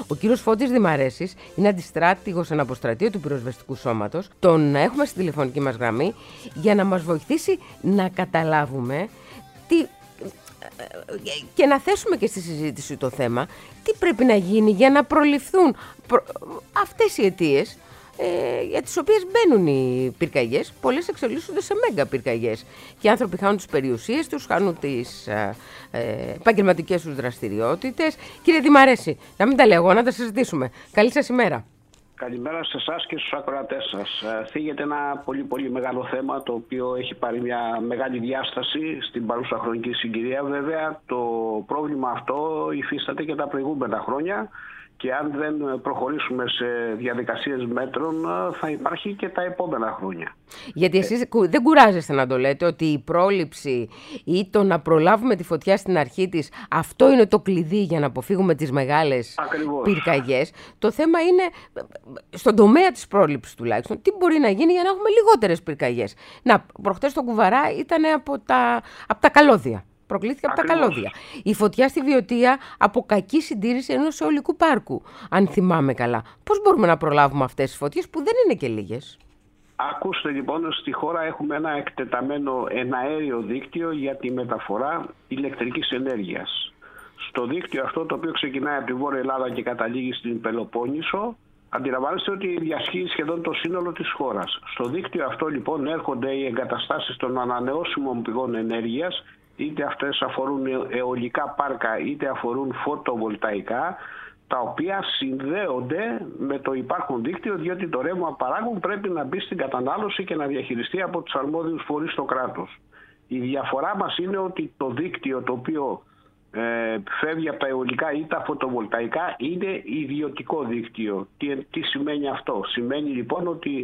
Ο κύριος Φώτης Δημαρέσης είναι αντιστράτηγος αναποστρατείου του πυροσβεστικού σώματος. Τον έχουμε στη τηλεφωνική μας γραμμή για να μας βοηθήσει να καταλάβουμε και να θέσουμε και στη συζήτηση το θέμα τι πρέπει να γίνει για να προληφθούν αυτές οι αιτίες για τις οποίες μπαίνουν οι πυρκαγιές. Πολλές εξελίσσονται σε μέγα πυρκαγιές και οι άνθρωποι χάνουν τις περιουσίες τους, χάνουν τις επαγγελματικές τους δραστηριότητες. Κύριε Δημαρέση, να μην τα λέω εγώ, να τα συζητήσουμε. Καλή σας ημέρα. Καλημέρα σε εσάς και στους ακροατές σας. Θίγεται ένα πολύ μεγάλο θέμα, το οποίο έχει πάρει μια μεγάλη διάσταση στην παρούσα χρονική συγκυρία. Βέβαια, το πρόβλημα αυτό υφίσταται και τα προηγούμενα χρόνια και αν δεν προχωρήσουμε σε διαδικασίες μέτρων θα υπάρχει και τα επόμενα χρόνια. Γιατί εσείς δεν κουράζεστε να το λέτε ότι η πρόληψη ή το να προλάβουμε τη φωτιά στην αρχή της, αυτό είναι το κλειδί για να αποφύγουμε τις μεγάλες πυρκαγιές. Το θέμα είναι, στον τομέα της πρόληψης τουλάχιστον, τι μπορεί να γίνει για να έχουμε λιγότερες πυρκαγιές. Να, προχτές το Κουβαρά ήταν από τα καλώδια. Προκλήθηκε από τα καλώδια. Η φωτιά στη Βιωτία από κακή συντήρηση ενός αιωλικού πάρκου, αν θυμάμαι καλά. Πώς μπορούμε να προλάβουμε αυτές τις φωτιές που δεν είναι και λίγες? Ακούστε λοιπόν, στη χώρα έχουμε ένα εκτεταμένο εναέριο δίκτυο για τη μεταφορά ηλεκτρικής ενέργειας. Στο δίκτυο αυτό, το οποίο ξεκινάει από τη Βόρεια Ελλάδα και καταλήγει στην Πελοπόννησο, αντιλαμβάνεστε ότι διασχίζει σχεδόν το σύνολο της χώρας. Στο δίκτυο αυτό λοιπόν έρχονται οι εγκαταστάσεις των ανανεώσιμων πηγών ενέργειας, είτε αυτές αφορούν αιωλικά πάρκα είτε αφορούν φωτοβολταϊκά, τα οποία συνδέονται με το υπάρχον δίκτυο, διότι το ρεύμα παράγουν πρέπει να μπει στην κατανάλωση και να διαχειριστεί από τους αρμόδιους φορείς στο κράτος. Η διαφορά μας είναι ότι το δίκτυο το οποίο φεύγει από τα αιωλικά ή τα φωτοβολταϊκά είναι ιδιωτικό δίκτυο. Τι σημαίνει αυτό? Σημαίνει λοιπόν ότι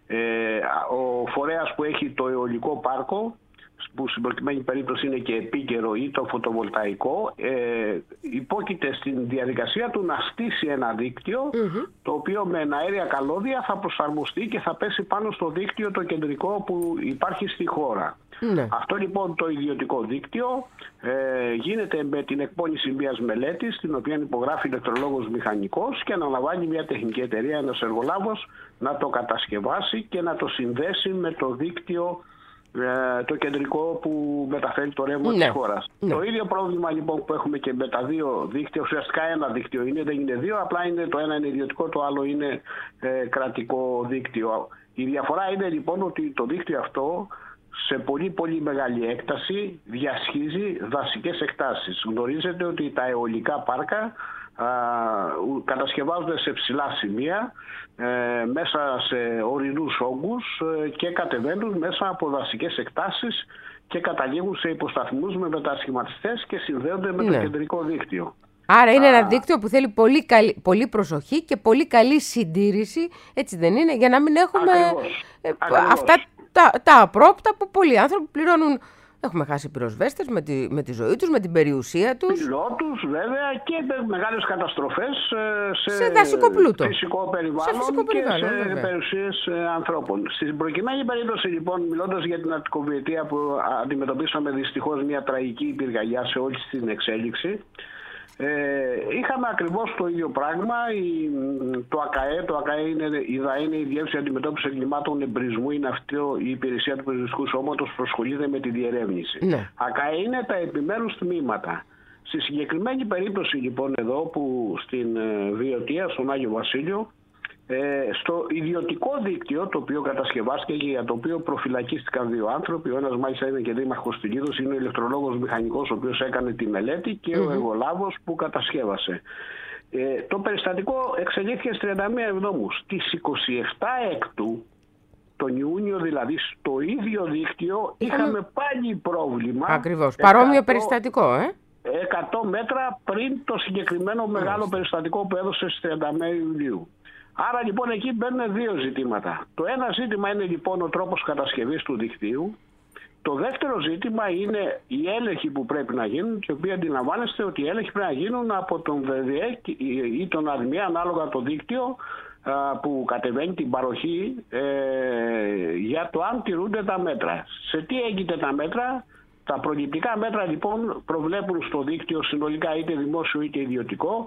ο φορέας που έχει το αιωλικό πάρκο, που στην προκειμένη περίπτωση είναι και επίκαιρο, ή το φωτοβολταϊκό, υπόκειται στην διαδικασία του να στήσει ένα δίκτυο, το οποίο με εναέρια καλώδια θα προσαρμοστεί και θα πέσει πάνω στο δίκτυο το κεντρικό που υπάρχει στη χώρα. Αυτό λοιπόν το ιδιωτικό δίκτυο γίνεται με την εκπόνηση μιας μελέτης, την οποία υπογράφει ηλεκτρολόγος μηχανικός και αναλαμβάνει μια τεχνική εταιρεία, ένας εργολάβος, να το κατασκευάσει και να το συνδέσει με το δίκτυο το κεντρικό που μεταφέρει το ρεύμα της χώρας. Το ίδιο πρόβλημα λοιπόν που έχουμε και με τα δύο δίκτυα, ουσιαστικά ένα δίκτυο είναι, δεν είναι δύο, απλά είναι το ένα είναι ιδιωτικό, το άλλο είναι κρατικό δίκτυο. Η διαφορά είναι λοιπόν ότι το δίκτυο αυτό σε πολύ μεγάλη έκταση διασχίζει δασικές εκτάσεις. Γνωρίζετε ότι τα αιωλικά πάρκα κατασκευάζονται σε ψηλά σημεία, μέσα σε ορεινούς όγκους και κατεβαίνουν μέσα από δασικές εκτάσεις και καταλήγουν σε υποσταθμούς με μετασχηματιστές και συνδέονται με το κεντρικό δίκτυο. Άρα είναι ένα δίκτυο που θέλει πολύ προσοχή και πολύ καλή συντήρηση, έτσι δεν είναι, για να μην έχουμε αυτά τα απρόπτα που πολλοί άνθρωποι πληρώνουν. Έχουμε χάσει πυροσβέστες με τη ζωή τους, με την περιουσία τους. Πιλότους βέβαια και μεγάλες καταστροφές σε δασικό πλούτο, φυσικό περιβάλλον και σε περιουσίες ανθρώπων. Στην προκειμένη περίπτωση λοιπόν, μιλώντας για την Αττικοβιετία που αντιμετωπίσαμε δυστυχώς μια τραγική πυρκαγιά σε όλη την εξέλιξη, είχαμε ακριβώς το ίδιο πράγμα. Το ΑΚΑΕ είναι η Διεύθυνση Αντιμετώπισης Εγκλημάτων Εμπρισμού, είναι αυτή η υπηρεσία του πυροσβεστικού σώματος που ασχολείται με τη διερεύνηση. ΑΚΑΕ είναι τα επιμέρους τμήματα. Στη συγκεκριμένη περίπτωση λοιπόν εδώ που στην Βιωτία, στον Άγιο Βασίλειο, στο ιδιωτικό δίκτυο το οποίο κατασκευάστηκε και για το οποίο προφυλακίστηκαν δύο άνθρωποι, ο ένας μάλιστα είναι και δήμαρχος Τιλίδος, είναι ο ηλεκτρολόγος μηχανικός ο οποίος έκανε τη μελέτη και ο εργολάβος που κατασκεύασε. Το περιστατικό εξελίχθηκε στις 31 Εβδόμου. Στις 27 Έκτου, τον Ιούνιο δηλαδή, στο ίδιο δίκτυο είχαμε πάλι πρόβλημα. Ακριβώς, παρόμοιο περιστατικό, 100 μέτρα πριν το συγκεκριμένο μεγάλο περιστατικό που έδωσε στις 31 Ιουλίου. Άρα λοιπόν εκεί μπαίνουν δύο ζητήματα. Το ένα ζήτημα είναι λοιπόν ο τρόπος κατασκευής του δικτύου. Το δεύτερο ζήτημα είναι οι έλεγχοι που πρέπει να γίνουν, και οι οποίοι αντιλαμβάνεστε ότι οι έλεγχοι πρέπει να γίνουν από τον ΔΔΕ ή τον ΑΔΜΙ, ανάλογα το δίκτυο που κατεβαίνει την παροχή, για το αν τηρούνται τα μέτρα. Σε τι έγκυται τα μέτρα? Τα προληπτικά μέτρα λοιπόν προβλέπουν στο δίκτυο συνολικά, είτε δημόσιο είτε ιδιωτικό,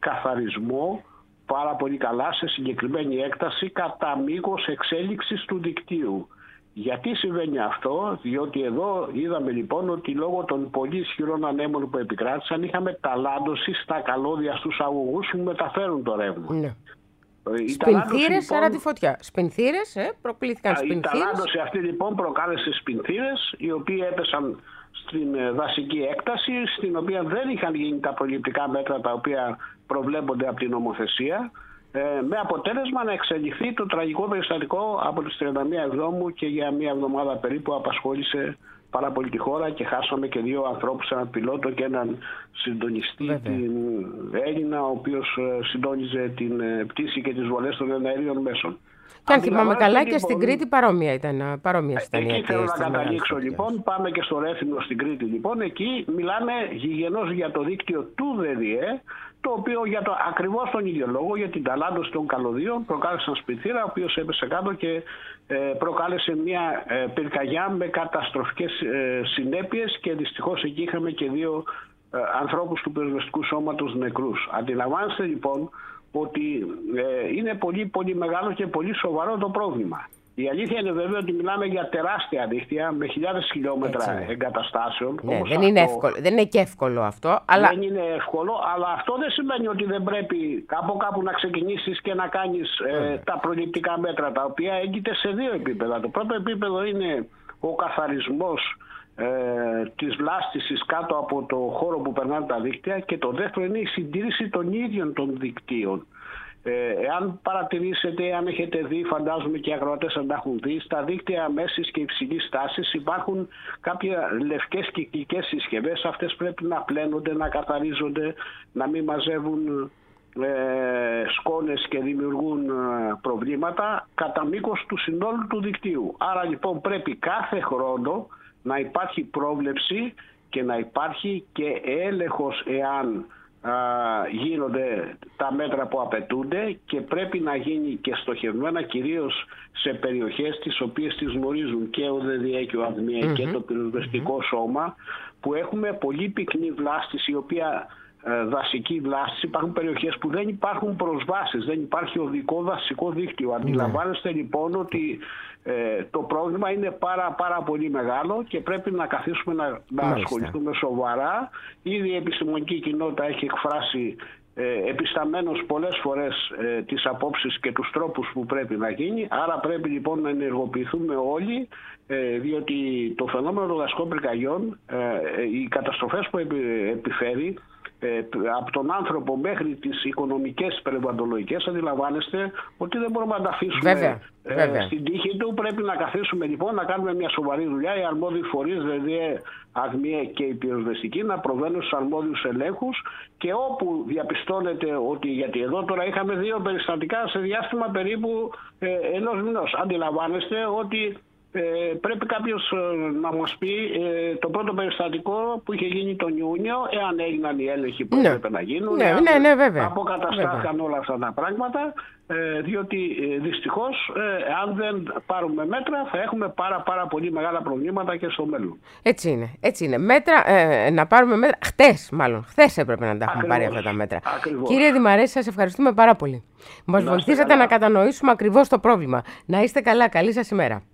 καθαρισμό πάρα πολύ καλά σε συγκεκριμένη έκταση κατά μήκος εξέλιξης του δικτύου. Γιατί συμβαίνει αυτό? Διότι εδώ είδαμε λοιπόν ότι λόγω των πολύ ισχυρών ανέμων που επικράτησαν είχαμε ταλάντωση στα καλώδια στους αγωγούς που μεταφέρουν το ρεύμα. Ναι. Σπινθήρες, άρα τη φωτιά. Σπινθήρες, προκλήθηκαν σπινθήρες. Η ταλάντωση αυτή λοιπόν προκάλεσε σπινθήρες, οι οποίοι έπεσαν στην δασική έκταση, στην οποία δεν είχαν γίνει τα προληπτικά μέτρα τα οποία προβλέπονται από την νομοθεσία, με αποτέλεσμα να εξελιχθεί το τραγικό περιστατικό από τις 31 Εβδόμου και για μία εβδομάδα περίπου απασχόλησε πάρα πολύ τη χώρα και χάσαμε και 2 ανθρώπους, έναν πιλότο και έναν συντονιστή, την Έλληνα, ο οποίος συντόνιζε την πτήση και τις βολές των εναέριων μέσων. Και αν θυμάμαι καλά λοιπόν, και στην Κρήτη παρόμοια ήταν. Εκεί θέλω να καταλήξω λοιπόν. Πάμε και στο Ρέθυμνο στην Κρήτη λοιπόν. Εκεί μιλάμε γηγενώς για το δίκτυο του ΔΔΕ, το οποίο ακριβώς τον ίδιο λόγο, για την ταλάντωση των καλωδίων, προκάλεσε έναν σπινθήρα, ο οποίος έπεσε κάτω και προκάλεσε μια πυρκαγιά με καταστροφικές συνέπειες και δυστυχώς εκεί είχαμε και 2 ανθρώπους του πυροσβεστικού σώματος νεκρούς. Αντιλαμβάνεστε λοιπόν ότι είναι πολύ πολύ μεγάλο και πολύ σοβαρό το πρόβλημα. Η αλήθεια είναι βέβαια ότι μιλάμε για τεράστια δίκτυα με χιλιάδες χιλιόμετρα εγκαταστάσεων. Ναι, δεν είναι και εύκολο αυτό. Αλλά... Δεν είναι εύκολο, αλλά αυτό δεν σημαίνει ότι δεν πρέπει από κάπου να ξεκινήσεις και να κάνεις τα προληπτικά μέτρα, τα οποία έγκυται σε 2 επίπεδα. Το πρώτο επίπεδο είναι ο καθαρισμός της βλάστησης κάτω από το χώρο που περνάνε τα δίκτυα, και το δεύτερο είναι η συντήρηση των ίδιων των δικτύων. Εάν παρατηρήσετε, αν έχετε δει, φαντάζομαι και οι ακροατές αν τα έχουν δει, στα δίκτυα μέσης και υψηλής τάσης υπάρχουν κάποια λευκές κυκλικές συσκευές. Αυτές πρέπει να πλένονται, να καθαρίζονται, να μην μαζεύουν σκόνες και δημιουργούν προβλήματα κατά μήκος του συνόλου του δικτύου. Άρα λοιπόν πρέπει κάθε χρόνο να υπάρχει πρόβλεψη και να υπάρχει και έλεγχος εάν γίνονται τα μέτρα που απαιτούνται, και πρέπει να γίνει και στοχευμένα, κυρίως σε περιοχές τις οποίες τις γνωρίζουν και ο ΔΔΕ και ο ΑΔΜΙΕ και το πυροσβεστικό σώμα, που έχουμε πολύ πυκνή βλάστηση, η οποία δασική βλάστηση. Υπάρχουν περιοχές που δεν υπάρχουν προσβάσεις, δεν υπάρχει οδικό δασικό δίκτυο. Αντιλαμβάνεστε λοιπόν ότι το πρόβλημα είναι πάρα πολύ μεγάλο και πρέπει να καθίσουμε να ασχοληθούμε σοβαρά. Ήδη η επιστημονική κοινότητα έχει εκφράσει επισταμένως πολλές φορές τις απόψεις και τους τρόπους που πρέπει να γίνει. Άρα πρέπει λοιπόν να ενεργοποιηθούμε όλοι, διότι το φαινόμενο των δασικών πυρκαγιών, οι καταστροφές που επιφέρει από τον άνθρωπο μέχρι τις οικονομικές περιβαλλοντολογικές, αντιλαμβάνεστε ότι δεν μπορούμε να τα αφήσουμε στην τύχη του. Πρέπει να καθίσουμε λοιπόν να κάνουμε μια σοβαρή δουλειά. Οι αρμόδιοι φορείς, δηλαδή ΑΔΜΙΕ και η πυροσβεστική, να προβαίνουν στους αρμόδιους ελέγχους, και όπου διαπιστώνεται ότι, γιατί εδώ τώρα είχαμε 2 περιστατικά σε διάστημα περίπου 1 μηνός. Αντιλαμβάνεστε ότι πρέπει κάποιος να μας πει το πρώτο περιστατικό που είχε γίνει τον Ιούνιο, εάν έγιναν οι έλεγχοι που έπρεπε να γίνουν, αποκαταστάθηκαν όλα αυτά τα πράγματα, διότι δυστυχώς αν δεν πάρουμε μέτρα θα έχουμε πάρα πολύ μεγάλα προβλήματα και στο μέλλον. Έτσι είναι. Μέτρα, να πάρουμε μέτρα. Χθες έπρεπε να τα έχουμε πάρει αυτά τα μέτρα. Ακριβώς. Κύριε Δημαρέση, σας ευχαριστούμε πάρα πολύ. Μας βοηθήσατε να κατανοήσουμε ακριβώς το πρόβλημα. Να είστε καλά. Καλή σας ημέρα.